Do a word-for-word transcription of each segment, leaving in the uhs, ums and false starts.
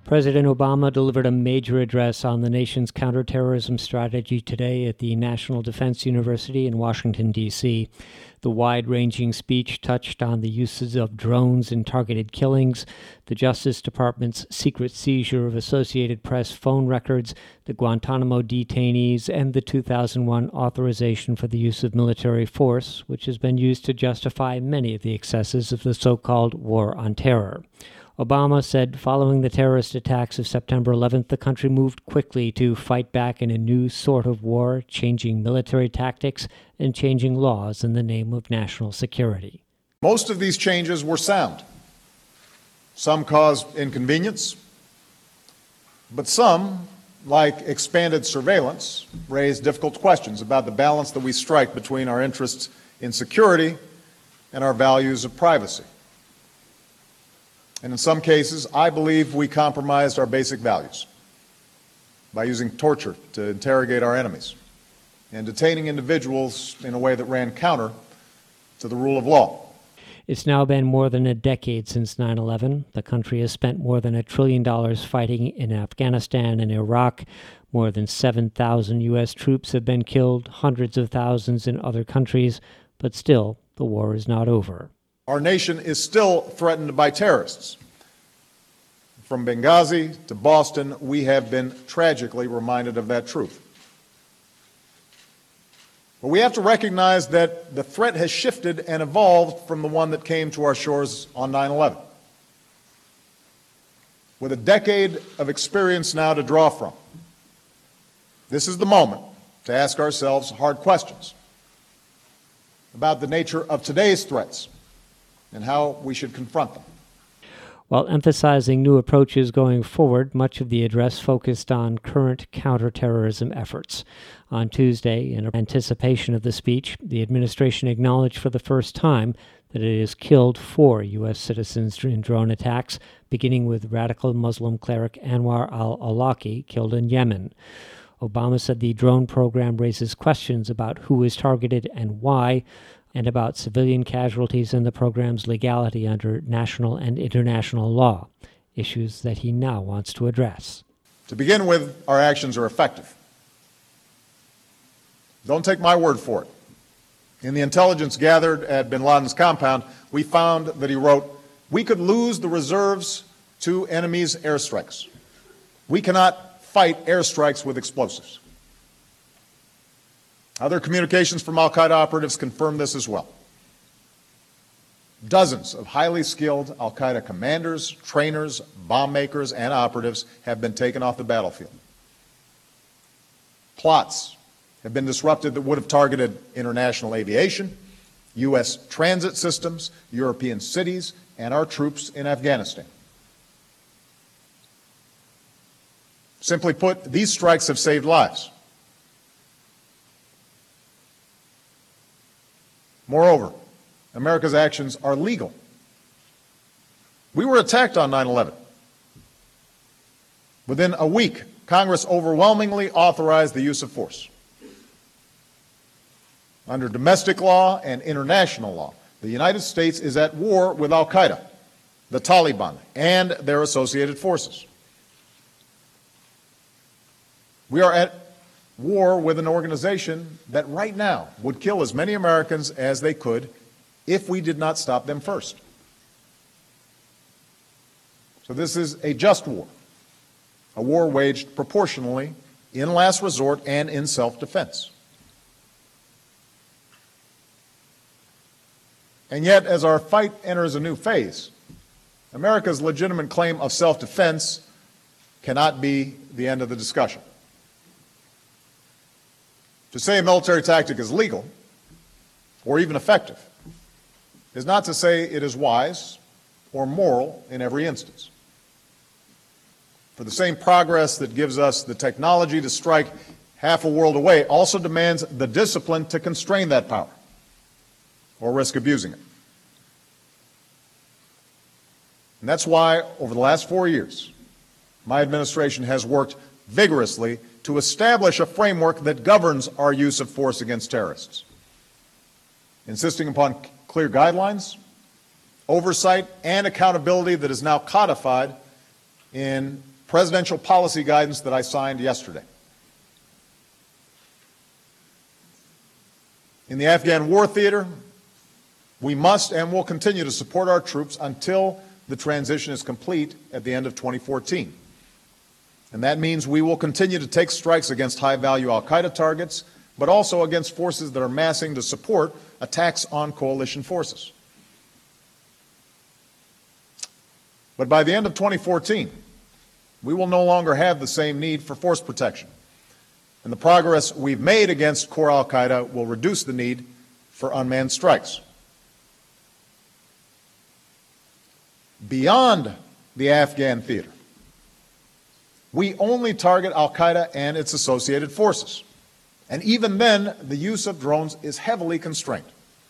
President Obama delivered a major address on the nation's counterterrorism strategy today at the National Defense University in Washington, D C The wide-ranging speech touched on the uses of drones in targeted killings, the Justice Department's secret seizure of Associated Press phone records, the Guantanamo detainees, and the two thousand one authorization for the use of military force, which has been used to justify many of the excesses of the so-called war on terror. Obama said following the terrorist attacks of September eleventh, the country moved quickly to fight back in a new sort of war, changing military tactics and changing laws in the name of national security. Most of these changes were sound. Some caused inconvenience, but some, like expanded surveillance, raised difficult questions about the balance that we strike between our interests in security and our values of privacy. And in some cases, I believe we compromised our basic values by using torture to interrogate our enemies and detaining individuals in a way that ran counter to the rule of law. It's now been more than a decade since nine eleven. The country has spent more than a trillion dollars fighting in Afghanistan and Iraq. More than seven thousand U S troops have been killed, hundreds of thousands in other countries, but still, the war is not over. Our nation is still threatened by terrorists. From Benghazi to Boston, we have been tragically reminded of that truth. But we have to recognize that the threat has shifted and evolved from the one that came to our shores on nine eleven. With a decade of experience now to draw from, this is the moment to ask ourselves hard questions about the nature of today's threats and how we should confront them. While emphasizing new approaches going forward, much of the address focused on current counterterrorism efforts. On Tuesday, in anticipation of the speech, the administration acknowledged for the first time that it has killed four U S citizens in drone attacks, beginning with radical Muslim cleric Anwar al-Awlaki, killed in Yemen. Obama said the drone program raises questions about who is targeted and why, and about civilian casualties and the program's legality under national and international law, issues that he now wants to address. To begin with, our actions are effective. Don't take my word for it. In the intelligence gathered at bin Laden's compound, we found that he wrote, "We could lose the reserves to enemies' airstrikes. We cannot fight airstrikes with explosives." Other communications from al-Qaeda operatives confirm this as well. Dozens of highly skilled al-Qaeda commanders, trainers, bomb makers, and operatives have been taken off the battlefield. Plots have been disrupted that would have targeted international aviation, U S transit systems, European cities, and our troops in Afghanistan. Simply put, these strikes have saved lives. Moreover, America's actions are legal. We were attacked on nine eleven. Within a week, Congress overwhelmingly authorized the use of force. Under domestic law and international law, the United States is at war with al-Qaeda, the Taliban, and their associated forces. We are at war with an organization that right now would kill as many Americans as they could if we did not stop them first. So this is a just war, a war waged proportionally, in last resort, and in self-defense. And yet, as our fight enters a new phase, America's legitimate claim of self-defense cannot be the end of the discussion. To say a military tactic is legal, or even effective, is not to say it is wise or moral in every instance. For the same progress that gives us the technology to strike half a world away also demands the discipline to constrain that power, or risk abusing it. And that's why, over the last four years, my administration has worked vigorously to establish a framework that governs our use of force against terrorists, insisting upon clear guidelines, oversight, and accountability that is now codified in presidential policy guidance that I signed yesterday. In the Afghan war theater, we must and will continue to support our troops until the transition is complete at the end of twenty fourteen. And that means we will continue to take strikes against high-value al-Qaeda targets, but also against forces that are massing to support attacks on coalition forces. But by the end of twenty fourteen, we will no longer have the same need for force protection. And the progress we've made against core al-Qaeda will reduce the need for unmanned strikes. Beyond the Afghan theater, we only target al-Qaeda and its associated forces. And even then, the use of drones is heavily constrained.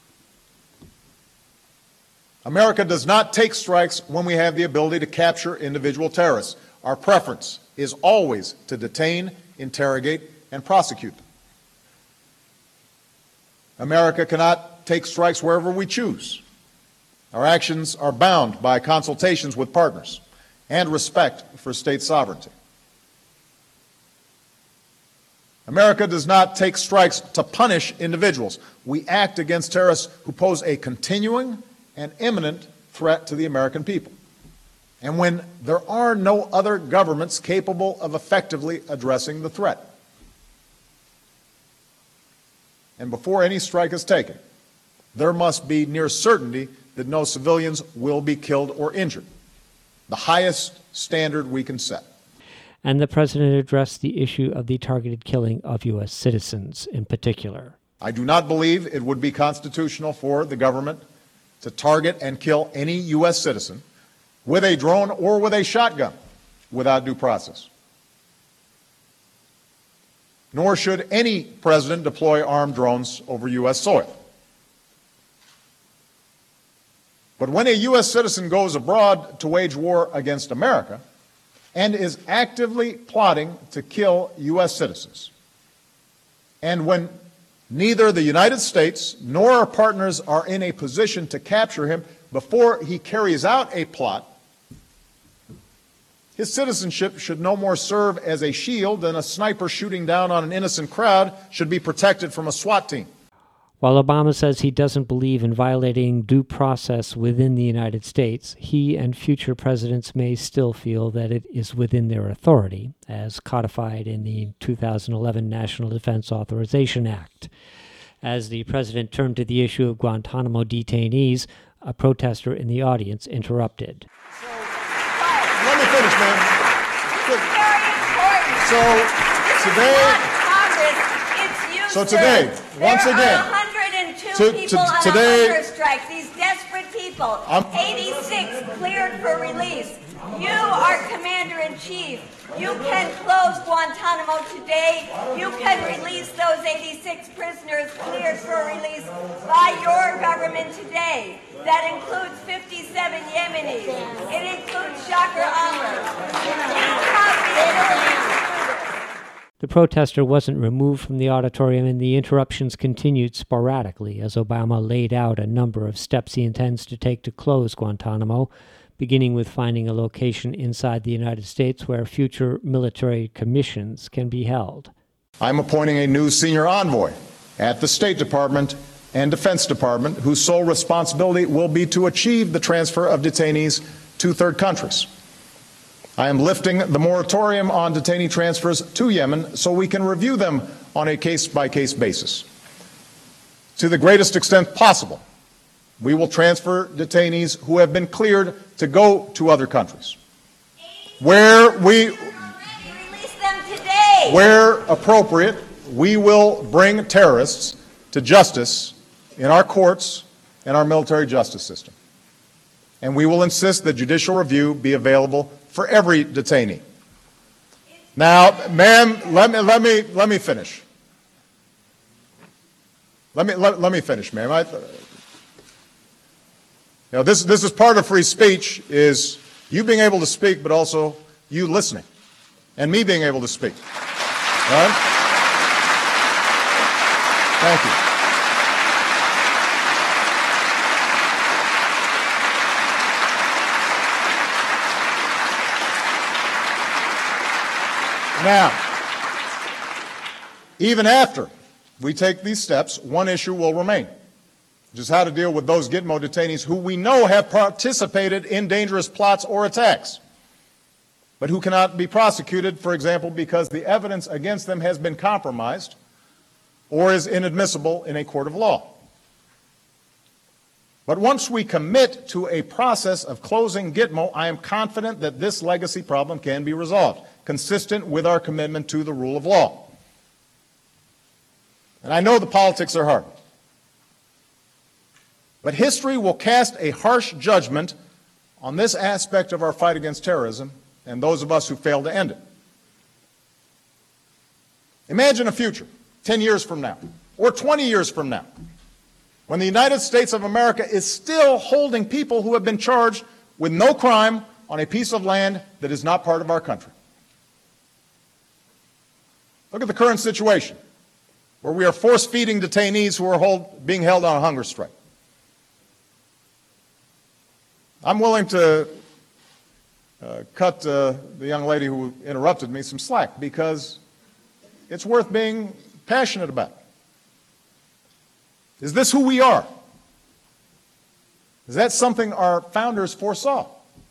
America does not take strikes when we have the ability to capture individual terrorists. Our preference is always to detain, interrogate, and prosecute them. America cannot take strikes wherever we choose. Our actions are bound by consultations with partners and respect for state sovereignty. America does not take strikes to punish individuals. We act against terrorists who pose a continuing and imminent threat to the American people. And when there are no other governments capable of effectively addressing the threat. And before any strike is taken, there must be near certainty that no civilians will be killed or injured, the highest standard we can set. And the president addressed the issue of the targeted killing of U S citizens in particular. I do not believe it would be constitutional for the government to target and kill any U S citizen with a drone or with a shotgun without due process. Nor should any president deploy armed drones over U S soil. But when a U S citizen goes abroad to wage war against America and is actively plotting to kill U S citizens, and when neither the United States nor our partners are in a position to capture him before he carries out a plot, his citizenship should no more serve as a shield than a sniper shooting down on an innocent crowd should be protected from a SWAT team. While Obama says he doesn't believe in violating due process within the United States, he and future presidents may still feel that it is within their authority, as codified in the two thousand eleven National Defense Authorization Act. As the president turned to the issue of Guantanamo detainees, a protester in the audience interrupted. So, let me finish, man. It's very important. So, today, Congress, it's you, so sir. today, once there again, are one hundred two to- people to- on today- a hunger strike. These desperate people. I'm- eighty-six cleared for release. You are commander-in-chief. You can close Guantanamo today. You can release those eighty-six prisoners cleared for release by your government today. That includes fifty-seven Yemenis. It includes Shakir Amr. You have the ability to do this. The protester wasn't removed from the auditorium, and the interruptions continued sporadically as Obama laid out a number of steps he intends to take to close Guantanamo, beginning with finding a location inside the United States where future military commissions can be held. I'm appointing a new senior envoy at the State Department and Defense Department whose sole responsibility will be to achieve the transfer of detainees to third countries. I am lifting the moratorium on detainee transfers to Yemen so we can review them on a case-by-case basis. To the greatest extent possible, we will transfer detainees who have been cleared to go to other countries. Where we, Release them today. where appropriate, we will bring terrorists to justice in our courts and our military justice system. And we will insist that judicial review be available for every detainee. Now, ma'am, let me, let me, let me finish. Let me, let, let me finish, ma'am. I, you know, this, this is part of free speech, is you being able to speak, but also you listening, and me being able to speak. All right? Thank you. Now, even after we take these steps, one issue will remain, which is how to deal with those Gitmo detainees who we know have participated in dangerous plots or attacks, but who cannot be prosecuted, for example, because the evidence against them has been compromised or is inadmissible in a court of law. But once we commit to a process of closing Gitmo, I am confident that this legacy problem can be resolved, consistent with our commitment to the rule of law. And I know the politics are hard, but history will cast a harsh judgment on this aspect of our fight against terrorism and those of us who fail to end it. Imagine a future, ten years from now, or twenty years from now, when the United States of America is still holding people who have been charged with no crime on a piece of land that is not part of our country. Look at the current situation, where we are force-feeding detainees who are hold, being held on a hunger strike. I'm willing to uh, cut uh, the young lady who interrupted me some slack, because it's worth being passionate about. Is this who we are? Is that something our founders foresaw?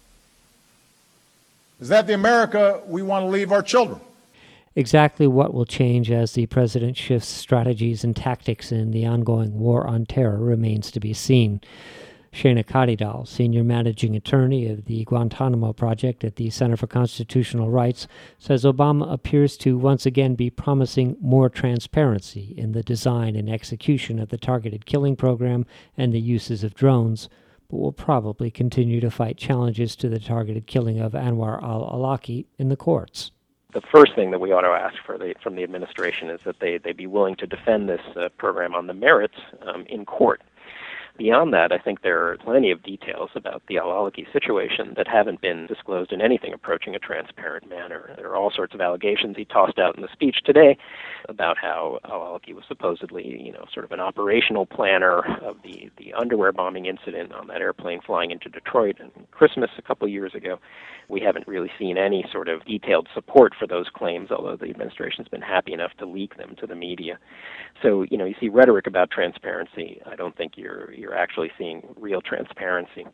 Is that the America we want to leave our children? Exactly what will change as the president shifts strategies and tactics in the ongoing war on terror remains to be seen. Shana Kadidal, senior managing attorney of the Guantanamo Project at the Center for Constitutional Rights, says Obama appears to once again be promising more transparency in the design and execution of the targeted killing program and the uses of drones, but will probably continue to fight challenges to the targeted killing of Anwar al-Awlaki in the courts. The first thing that we ought to ask for the, from the administration is that they, they be willing to defend this uh, program on the merits um, in court. Beyond that, I think there are plenty of details about the al-Awlaki situation that haven't been disclosed in anything approaching a transparent manner. There are all sorts of allegations he tossed out in the speech today about how al-Awlaki was supposedly, you know, sort of an operational planner of the, the underwear bombing incident on that airplane flying into Detroit on Christmas a couple years ago. We haven't really seen any sort of detailed support for those claims, although the administration's been happy enough to leak them to the media. So, you know, you see rhetoric about transparency. I don't think you're you're actually seeing real transparency.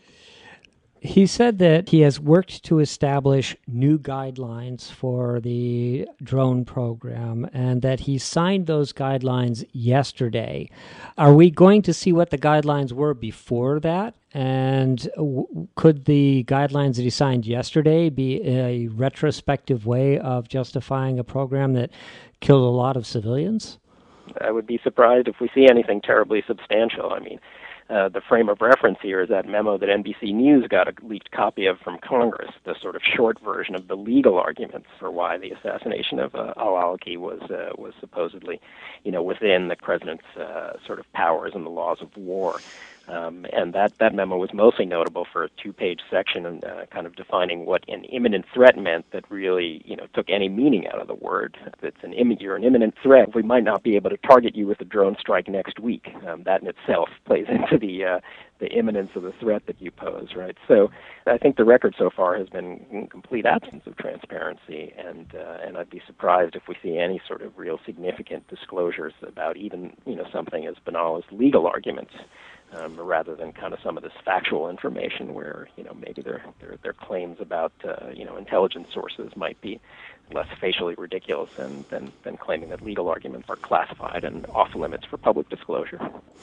He said that he has worked to establish new guidelines for the drone program and that he signed those guidelines yesterday. Are we going to see what the guidelines were before that? And w- could the guidelines that he signed yesterday be a retrospective way of justifying a program that killed a lot of civilians? I would be surprised if we see anything terribly substantial. I mean, Uh, the frame of reference here is that memo that N B C News got a leaked copy of from Congress, the sort of short version of the legal arguments for why the assassination of uh, al-Awlaki was uh, was supposedly, you know, within the president's uh, sort of powers and the laws of war. Um, and that, that memo was mostly notable for a two-page section and uh, kind of defining what an imminent threat meant that really, you know, took any meaning out of the word. If it's an Im- you're an imminent threat, we might not be able to target you with a drone strike next week. Um, that in itself plays into the uh, the imminence of the threat that you pose, right? So I think the record so far has been in complete absence of transparency, and uh, and I'd be surprised if we see any sort of real significant disclosures about even, you know, something as banal as legal arguments. Um, rather than kind of some of this factual information where, you know, maybe their their, their claims about, uh, you know, intelligence sources might be less facially ridiculous than, than, than claiming that legal arguments are classified and off limits for public disclosure.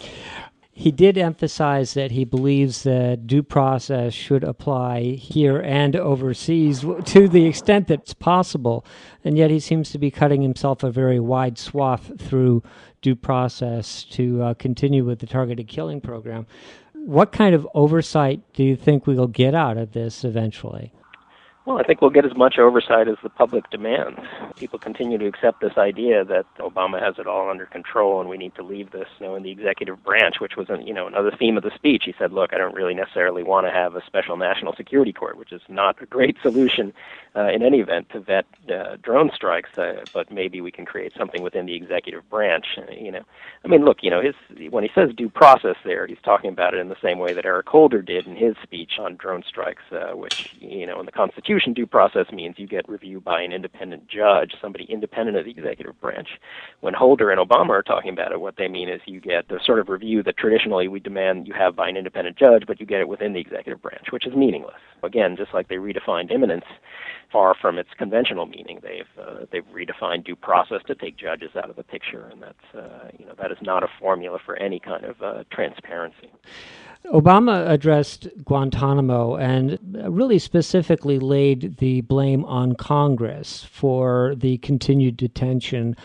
He did emphasize that he believes that due process should apply here and overseas to the extent that it's possible, and yet he seems to be cutting himself a very wide swath through due process to uh, continue with the targeted killing program. What kind of oversight do you think we will get out of this eventually? Well, I think we'll get as much oversight as the public demands. People continue to accept this idea that Obama has it all under control and we need to leave this, you know, in the executive branch, which was, you know, another theme of the speech. He said, look, I don't really necessarily want to have a special national security court, which is not a great solution uh, in any event to vet uh, drone strikes, uh, but maybe we can create something within the executive branch, uh, you know. I mean, look, you know, his when he says due process there, he's talking about it in the same way that Eric Holder did in his speech on drone strikes, uh, which, you know, in the Constitution, Constitution, due process means you get review by an independent judge, somebody independent of the executive branch. When Holder and Obama are talking about it, what they mean is you get the sort of review that traditionally we demand you have by an independent judge, but you get it within the executive branch, which is meaningless. Again, just like they redefined imminence, far from its conventional meaning, they've uh, they've redefined due process to take judges out of the picture, and that's uh, you know that is not a formula for any kind of uh, transparency. Obama addressed Guantanamo and really specifically laid the blame on Congress for the continued detention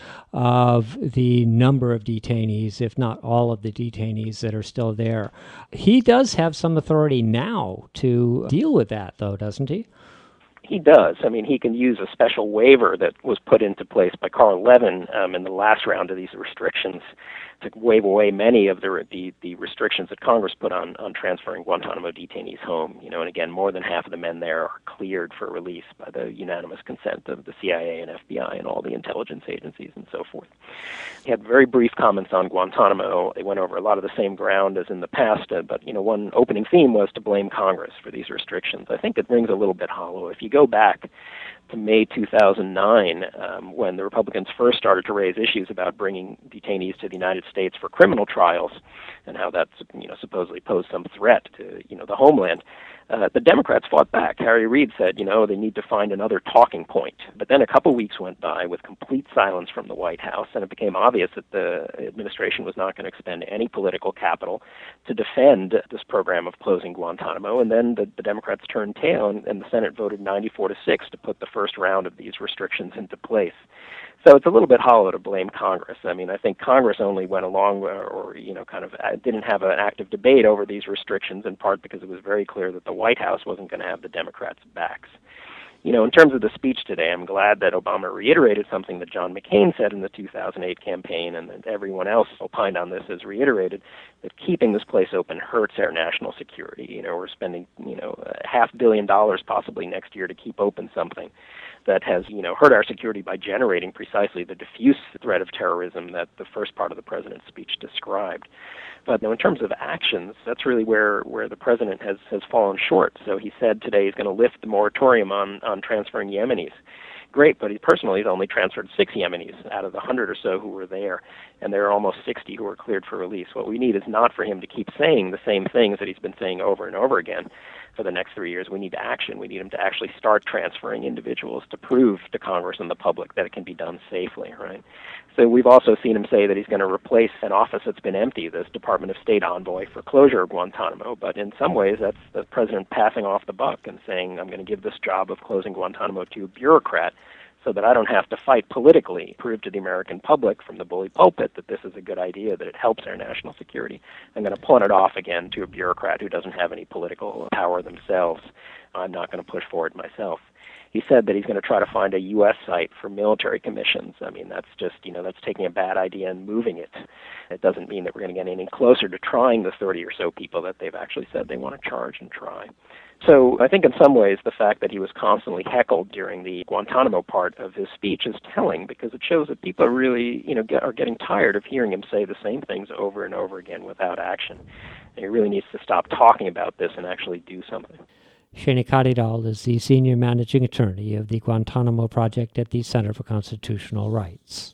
of the number of detainees, if not all of the detainees that are still there. He does have some authority now to deal with that, though, doesn't he? He does. I mean, he can use a special waiver that was put into place by Carl Levin um, in the last round of these restrictions to waive away many of the, the the restrictions that Congress put on on transferring Guantanamo detainees home. You know, and again, more than half of the men there are cleared for release by the unanimous consent of the C I A and F B I and all the intelligence agencies and so forth. He had very brief comments on Guantanamo. They went over a lot of the same ground as in the past, uh, but you know, one opening theme was to blame Congress for these restrictions. I think it rings a little bit hollow. If you go back to May two thousand nine, um, when the Republicans first started to raise issues about bringing detainees to the United States for criminal trials, and how that you know supposedly posed some threat to you know the homeland. Uh, the Democrats fought back. Harry Reid said, you know, they need to find another talking point. But then a couple weeks went by with complete silence from the White House, and it became obvious that the administration was not going to expend any political capital to defend this program of closing Guantanamo. And then the, the Democrats turned tail, and, and the Senate voted ninety-four to six to put the first round of these restrictions into place. So it's a little bit hollow to blame Congress. I mean, I think Congress only went along or, or, you know, kind of didn't have an active debate over these restrictions, in part because it was very clear that the White House wasn't going to have the Democrats' backs. You know, in terms of the speech today, I'm glad that Obama reiterated something that John McCain said in the two thousand eight campaign, and that everyone else opined on this has reiterated, that keeping this place open hurts our national security. You know, we're spending, you know, a half billion dollars possibly next year to keep open something that has, you know, hurt our security by generating precisely the diffuse threat of terrorism that the first part of the president's speech described. But you know, in terms of actions, that's really where, where the president has, has fallen short. So he said today he's going to lift the moratorium on, on transferring Yemenis. Great, but he personally has only transferred six Yemenis out of the hundred or so who were there, and there are almost sixty who are cleared for release. What we need is not for him to keep saying the same things that he's been saying over and over again for the next three years. We need action. We need him to actually start transferring individuals to prove to Congress and the public that it can be done safely, right? So we've also seen him say that he's going to replace an office that's been empty, this Department of State envoy for closure of Guantanamo. But in some ways, that's the president passing off the buck and saying, I'm going to give this job of closing Guantanamo to a bureaucrat so that I don't have to fight politically, prove to the American public from the bully pulpit that this is a good idea, that it helps our national security. I'm going to pawn it off again to a bureaucrat who doesn't have any political power themselves. I'm not going to push for it myself. He said that he's going to try to find a U S site for military commissions. I mean, that's just, you know, that's taking a bad idea and moving it. It doesn't mean that we're going to get any closer to trying the thirty or so people that they've actually said they want to charge and try. So I think in some ways the fact that he was constantly heckled during the Guantanamo part of his speech is telling, because it shows that people are really, you know, get, are getting tired of hearing him say the same things over and over again without action. And he really needs to stop talking about this and actually do something. Shani Karidal is the Senior Managing Attorney of the Guantanamo Project at the Center for Constitutional Rights.